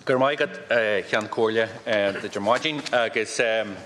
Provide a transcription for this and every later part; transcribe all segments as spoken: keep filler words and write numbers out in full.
Gurmaigad Chean Cóirle de Germáidín agus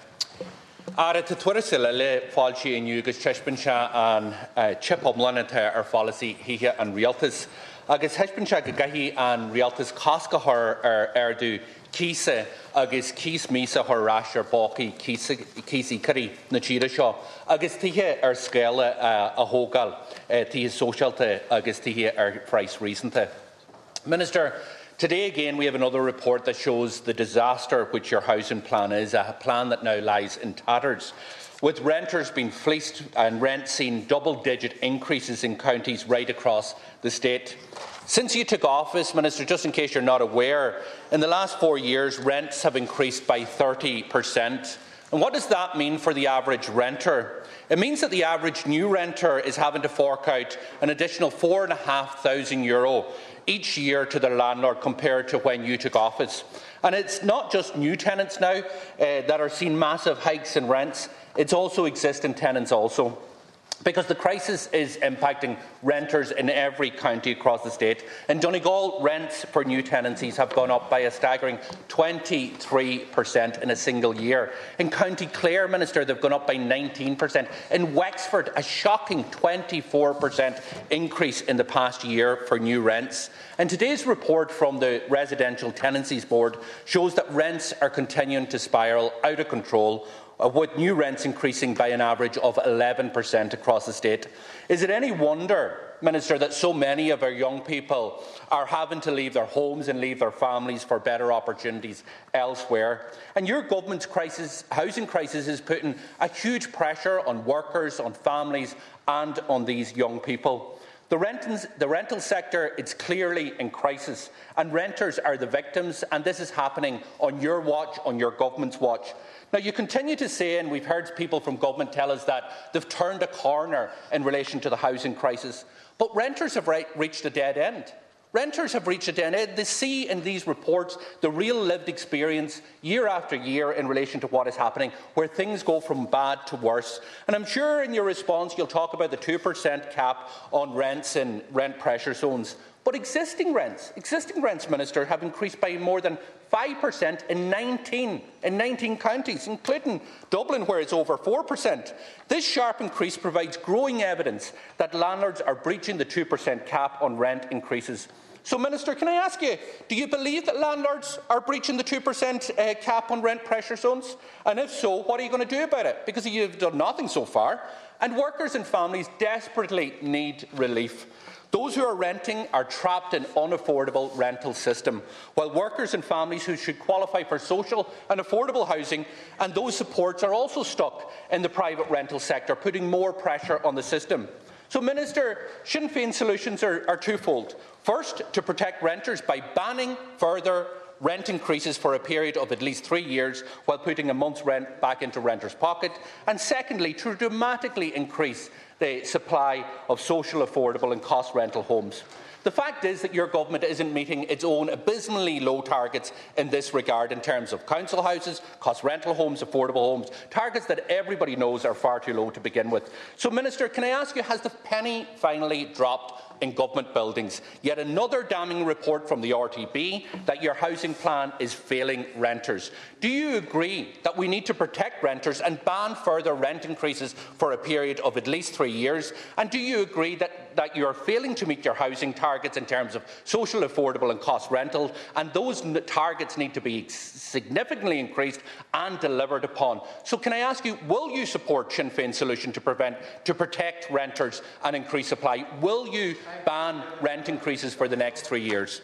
Ara tá tuairteile le fáilte inniu agus teispeann se an chip omlananta ar fálaí híthe an rialtas agus teispeann se go gaithí an rialtas cascathir ar airdú císa agus cís mísa thráis ar bácaí císaí curí na tíre seo agus tithe ar scéile a thógáil tithe sóisialta agus tithe ar phráis recenta. Minister, today again we have another report that shows the disaster which your housing plan is, a plan that now lies in tatters, with renters being fleeced and rent seeing double-digit increases in counties right across the state. Since you took office, Minister, just in case you're not aware, in the last four years rents have increased by thirty percent. And what does that mean for the average renter? It means that the average new renter is having to fork out an additional four and a half thousand euro each year to their landlord compared to when you took office. And it's not just new tenants now uh, that are seeing massive hikes in rents, it's also existing tenants also. Because the crisis is impacting renters in every county across the state. In Donegal, rents for new tenancies have gone up by a staggering twenty-three percent in a single year. In County Clare, Minister, they've gone up by nineteen percent. In Wexford, a shocking twenty-four percent increase in the past year for new rents. And today's report from the Residential Tenancies Board shows that rents are continuing to spiral out of control, with new rents increasing by an average of eleven percent across the state. Is it any wonder, Minister, that so many of our young people are having to leave their homes and leave their families for better opportunities elsewhere? And your government's crisis, housing crisis is putting a huge pressure on workers, on families and on these young people. The, rentals, the rental sector is clearly in crisis, and renters are the victims, and this is happening on your watch, on your government's watch. Now, you continue to say, and we've heard people from government tell us that they've turned a corner in relation to the housing crisis, but renters have right, reached a dead end. Renters have reached a dead end. They see in these reports the real lived experience year after year in relation to what is happening, where things go from bad to worse. And I'm sure in your response you'll talk about the two percent cap on rents in rent pressure zones. But existing rents, existing rents, Minister, have increased by more than five percent in nineteen, in nineteen counties, including Dublin, where it's over four percent. This sharp increase provides growing evidence that landlords are breaching the two percent cap on rent increases. So, Minister, can I ask you, do you believe that landlords are breaching the two percent uh, cap on rent pressure zones? And if so, what are you going to do about it? Because you've done nothing so far. And workers and families desperately need relief. Those who are renting are trapped in unaffordable rental system, while workers and families who should qualify for social and affordable housing and those supports are also stuck in the private rental sector, putting more pressure on the system. So, Minister, Sinn Féin solutions are, are twofold. First, to protect renters by banning further rent increases for a period of at least three years while putting a month's rent back into renters' pocket. And secondly, to dramatically increase the supply of social, affordable and cost rental homes. The fact is that your government isn't meeting its own abysmally low targets in this regard in terms of council houses, cost rental homes, affordable homes, targets that everybody knows are far too low to begin with. So, Minister, can I ask you, has the penny finally dropped in government buildings? Yet another damning report from the R T B that your housing plan is failing renters. Do you agree that we need to protect renters and ban further rent increases for a period of at least three years? And do you agree that, that you are failing to meet your housing targets in terms of social, affordable and cost rental, and those targets need to be significantly increased and delivered upon? So can I ask you, will you support Sinn Féin's solution to prevent, to protect renters and increase supply? Will you ban rent increases for the next three years?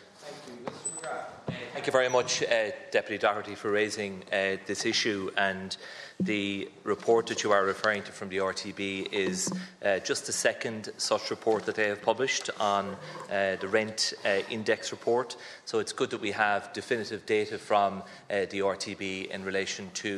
Thank you very much, uh, Deputy Doherty, for raising uh, this issue. And the report that you are referring to from the R T B is uh, just the second such report that they have published on uh, the rent uh, index report. So it's good that we have definitive data from uh, the R T B in relation to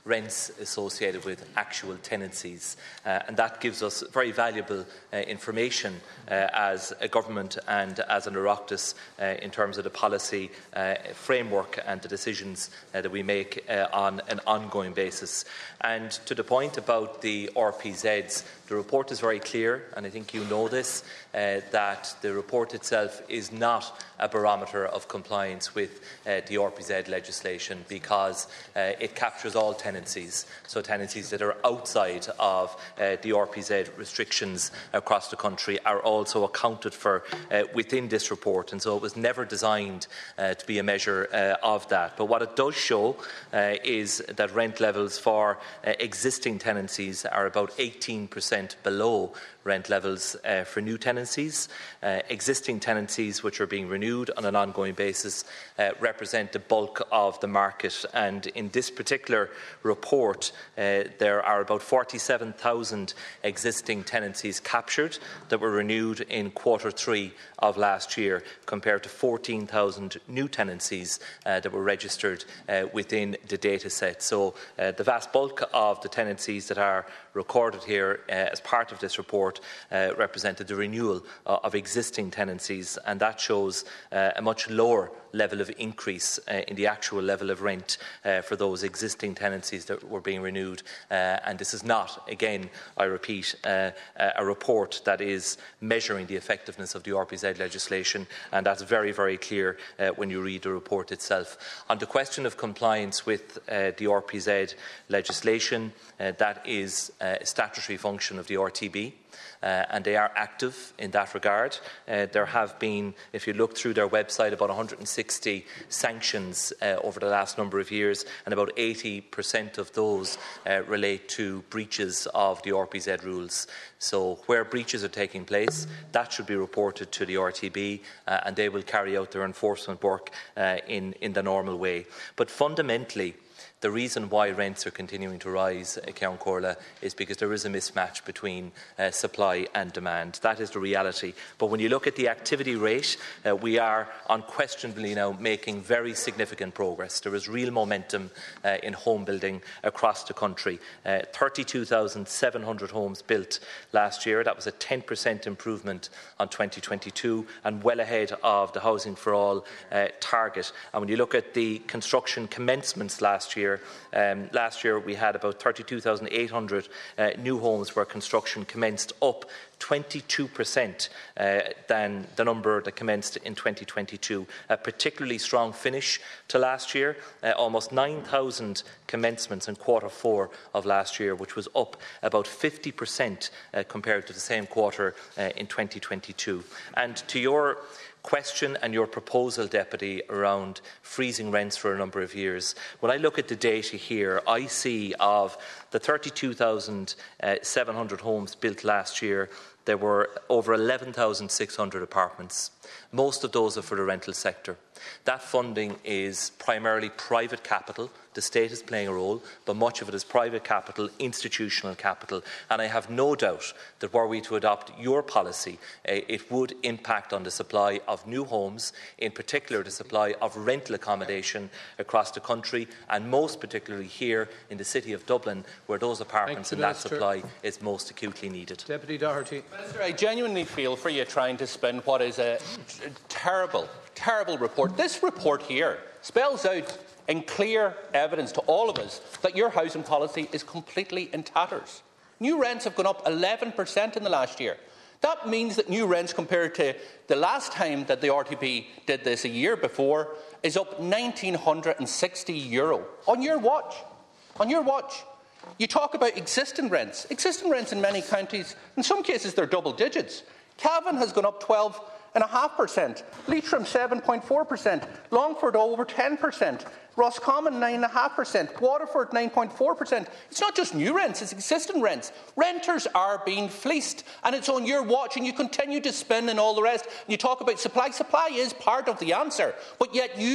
rents associated with actual tenancies. Uh, and that gives us very valuable uh, information uh, as a government and as an Oireachtas uh, in terms of the policy uh, framework and the decisions uh, that we make uh, on an ongoing basis. And to the point about the R P Zs, the report is very clear, and I think you know this, uh, that the report itself is not a barometer of compliance with uh, the R P Z legislation, because uh, it captures all tenancies, so tenancies that are outside of uh, the R P Z restrictions across the country are also accounted for uh, within this report, and so it was never designed uh, to be a measure uh, of that. But what it does show uh, is that rent levels for uh, existing tenancies are about eighteen percent below rent levels uh, for new tenancies. Uh, existing tenancies which are being renewed on an ongoing basis uh, represent the bulk of the market, and in this particular report uh, there are about forty-seven thousand existing tenancies captured that were renewed in quarter three of last year, compared to fourteen thousand new tenancies uh, that were registered uh, within the data set. So uh, the vast bulk of the tenancies that are recorded here uh, as part of this report uh, represented the renewal uh, of existing tenancies, and that shows uh, a much lower level of increase uh, in the actual level of rent uh, for those existing tenancies that were being renewed. Uh, and this is not, again, I repeat, uh, a report that is measuring the effectiveness of the R P Z legislation, and that's very, very clear uh, when you read the report itself. On the question of compliance with uh, the R P Z legislation, uh, that is uh, a statutory function of the R T B. Uh, and they are active in that regard. Uh, there have been, if you look through their website, about one hundred sixty sanctions uh, over the last number of years, and about eighty percent of those uh, relate to breaches of the R P Z rules. So where breaches are taking place, that should be reported to the R T B, uh, and they will carry out their enforcement work uh, in, in the normal way. But fundamentally, the reason why rents are continuing to rise, uh, Ceann Comhairle, is because there is a mismatch between uh, supply and demand. That is the reality. But when you look at the activity rate, uh, we are unquestionably now making very significant progress. There is real momentum uh, in home building across the country. Uh, thirty-two thousand seven hundred homes built last year. That was a ten percent improvement on twenty twenty-two, and well ahead of the Housing for All uh, target. And when you look at the construction commencements last year, Um, last year we had about thirty-two thousand eight hundred uh, new homes where construction commenced, up twenty-two percent uh, than the number that commenced in twenty twenty-two. A particularly strong finish to last year, uh, almost nine thousand commencements in quarter four of last year, which was up about fifty percent uh, compared to the same quarter uh, in twenty twenty-two. And to your question and your proposal, Deputy, around freezing rents for a number of years, when I look at the data here, I see of the thirty-two thousand seven hundred homes built last year, there were over eleven thousand six hundred apartments. Most of those are for the rental sector. That funding is primarily private capital. The state is playing a role, but much of it is private capital, institutional capital. And I have no doubt that were we to adopt your policy, uh, it would impact on the supply of new homes, in particular the supply of rental accommodation across the country, and most particularly here in the city of Dublin, where those apartments and that supply is most acutely needed. Deputy Doherty. Minister, I genuinely feel for you trying to spin what is a terrible, terrible report. This report here spells out in clear evidence to all of us that your housing policy is completely in tatters. New rents have gone up eleven percent in the last year. That means that new rents, compared to the last time that the R T B did this a year before, is up one thousand nine hundred sixty euro on your watch. On your watch. You talk about existing rents. Existing rents in many counties, in some cases they're double digits. Cavan has gone up twelve point five percent, Leitrim seven point four percent, Longford over ten percent, Roscommon nine point five percent, Waterford nine point four percent. It's not just new rents, it's existing rents. Renters are being fleeced, and it's on your watch, and you continue to spin and all the rest. And you talk about supply. Supply is part of the answer, but yet you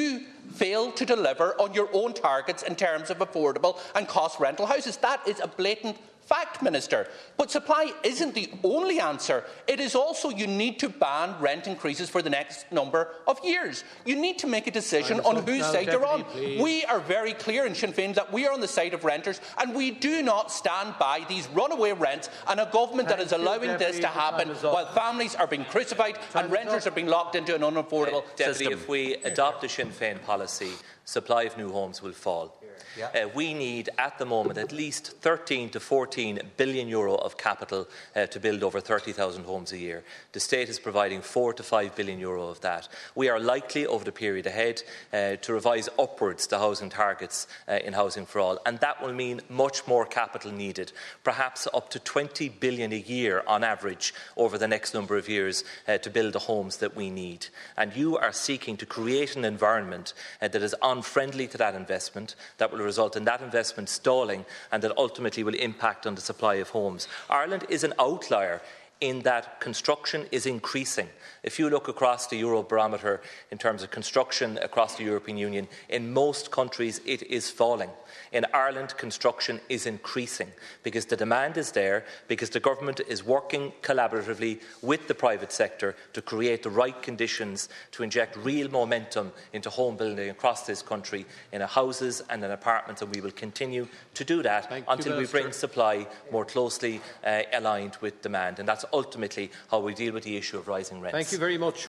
fail to deliver on your own targets in terms of affordable and cost rental houses. That is a blatant fact, Minister. But supply isn't the only answer. It is also you need to ban rent increases for the next number of years. You need to make a decision on whose side you're on. Please. We are very clear in Sinn Féin that we are on the side of renters, and we do not stand by these runaway rents and a government Thank that is allowing you, this to happen while families are being crucified time and renters up. are being locked into an unaffordable uh, Deputy, system. If we adopt the Sinn Féin policy, supply of new homes will fall. Yeah. Uh, we need, at the moment, at least thirteen to fourteen billion euro of capital uh, to build over thirty thousand homes a year. The state is providing four to five billion euro of that. We are likely, over the period ahead, uh, to revise upwards the housing targets uh, in Housing for All, and that will mean much more capital needed, perhaps up to twenty billion a year on average over the next number of years uh, to build the homes that we need. And you are seeking to create an environment uh, that is unfriendly to that investment, that will result in that investment stalling, and that ultimately will impact on the supply of homes. Ireland is an outlier in that construction is increasing. If you look across the Eurobarometer in terms of construction across the European Union, in most countries it is falling. In Ireland, construction is increasing because the demand is there, because the government is working collaboratively with the private sector to create the right conditions to inject real momentum into home building across this country in houses and in apartments, and we will continue to do that Thank until you, we bring supply more closely uh, aligned with demand, and that's ultimately how we deal with the issue of rising rents. Thank you very much.